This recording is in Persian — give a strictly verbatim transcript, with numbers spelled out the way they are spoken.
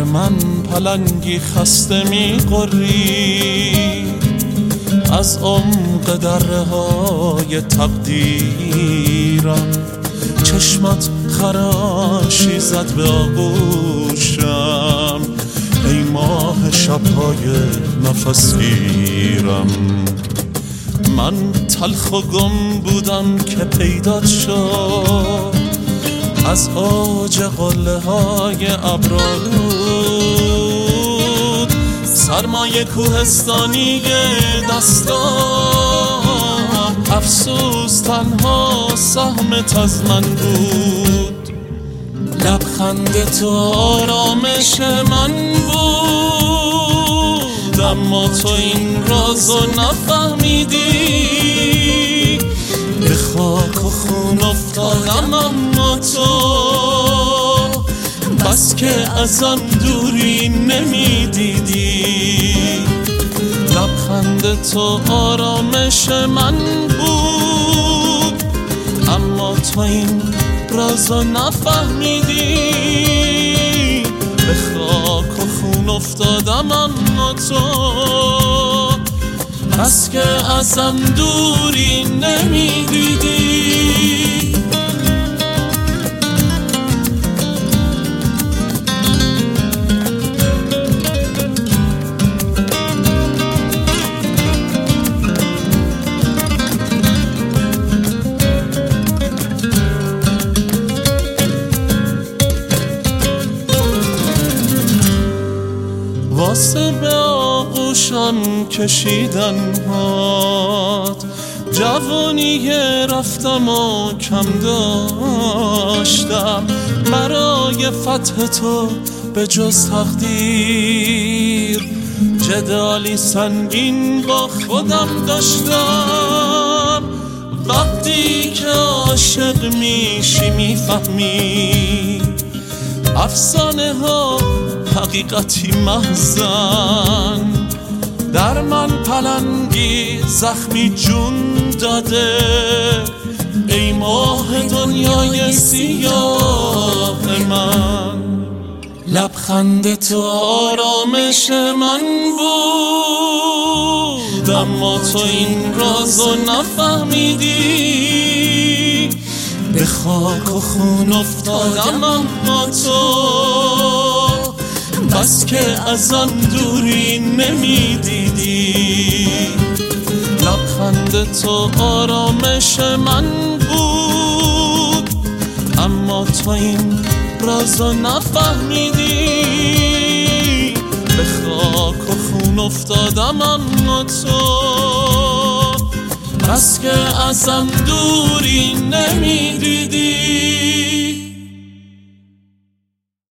من پلنگی خسته می قری از عمق دره های تقدیرم. چشمت خراشی زد به آغوشم ای ماه شبهای نفس گیرم. من تلخ و گم بودم که پیدات شد از اوج قله های ابرالود. سرمایه کوهستانی دستام افسوس تنها سهمت از من بود. لبخند تو آرامش من بود اما تو این رازو نفهمیدی. به خاک و خون افتادم اما تو بس که ازم دوری نمیدیدی. لبخند تو آرامش من بود اما تو این رازو نفهمیدی. به خاک و خون افتادم اما تو بس که ازم دوری نمیدیدی. واسه به آغوشم کشیدن هات جوانی رفتم و کم داشتم. برای فتح تو به جز تقدیر جدالی سنگین با خودم داشتم. وقتی که عاشق میشی میفهمی افسانه ها حقیقتی محزن. در من پلنگی زخمی جون داده ای ماه دنیای سیاه من. لبخند تو آرامش من بود اما تو این رازو نفهمیدی. به خاک و خون افتادم اما تو بس که ازم دوری نمیدیدی. لبخند تو آرامش من بود اما تو این رازو نفهمیدی. به خاک و خون افتادم اما تو بس که ازم دوری نمیدیدی.